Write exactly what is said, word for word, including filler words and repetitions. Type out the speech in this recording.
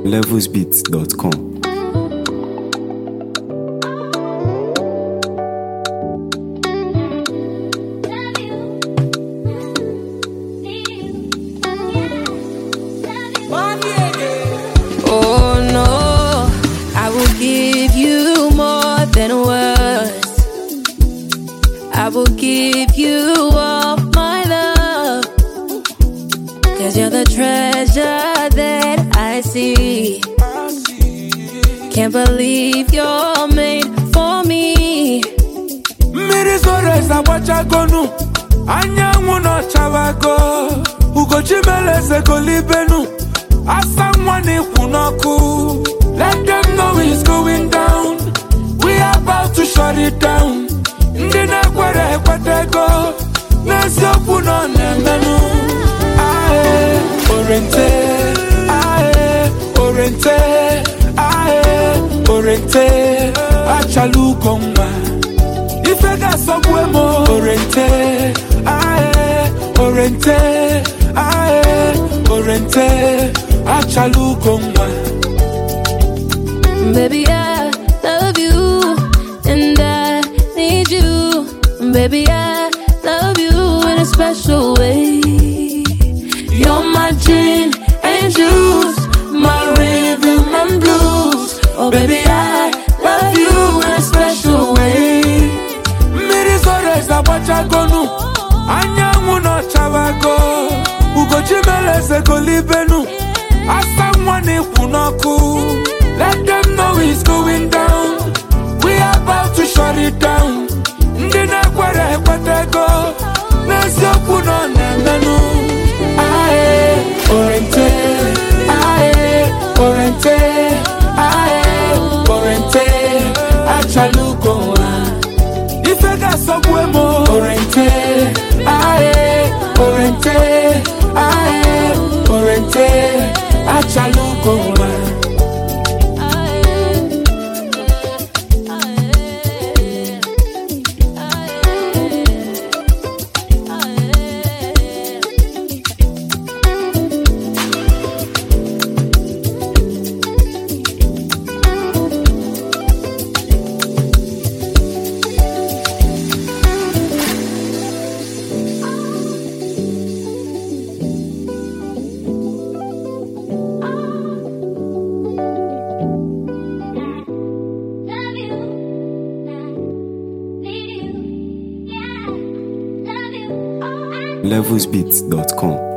levels beats dot com. Oh no, I will give you more than words. I will give you all my love, 'cause you're the treasure that I see. Can't believe you're made for me. Mmiri zoro eza gbachagonu, anyanwụ nọchawago, ugochi mere eze kolibenu, asa nwa n'ikwu n'ọkụ. Let them know it's going down, we are about to shut it down. Ndị na-ekwere ekwetego, n'eziokwu nọ na-emenụ. Aye, orente, aye, orente, aye, orente, achala ugo nwa. Ife ga-asọgbu emo, orente, aye, orente, aye, orente, achala ugo nwa. Baby, I love you, and I need you. Baby, I love you in a special way. You're my gin and juice, my rhythm and blues. Oh baby, I love you in a special way. Mmiri zoro eza gbachagonu, anyanwụ nọchawago, ugochi mere eze kolibenu, asa nwa n'ikwu n'ọkụ. Let them know it's going down, we are about to shut it down. Ndị na-ekwere ekwetego, n'eziokwu nọ na-emenụ. Aye, orente, aye, orente, aye, orente, achala ugo nwa. Ife ga-asọgbu emo, orente, aye, orente, aye, orente, achala ugo nwa. levels beats dot com.